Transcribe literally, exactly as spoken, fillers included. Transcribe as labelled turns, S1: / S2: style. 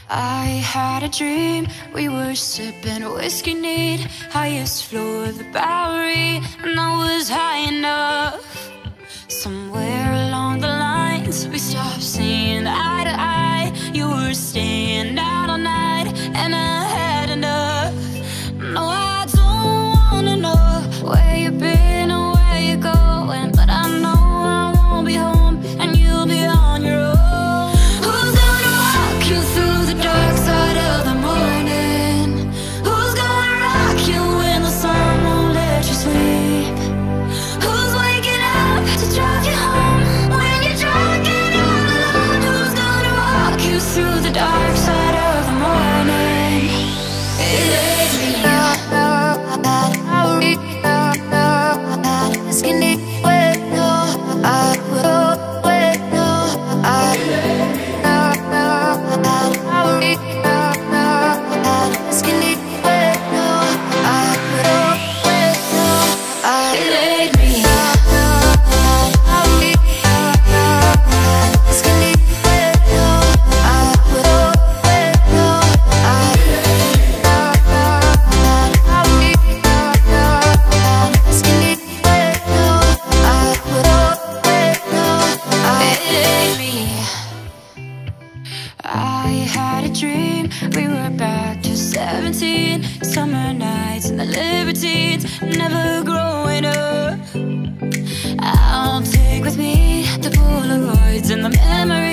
S1: I had a dream, we were sipping whiskey neat, highest floor of the Bowery, and I was high enough. Somewhere along the lines, we stopped seeing eye to eye. You were staying out all night, and I had enough. No, I don't wanna know where you've been or where you're going, but I know I won't be home, and you'll be on your own. Who's gonna walk you through the dark side of the morning? Who's gonna rock you when the sun won't let you sleep? Who's waking up to drive you home when you're drunk and all alone? Who's gonna walk you through the dark side of the morning? It ain't me. I had a dream, we were back to seventeen, summer nights and the libertines, never growing up. I'll take with me the Polaroids and the memories.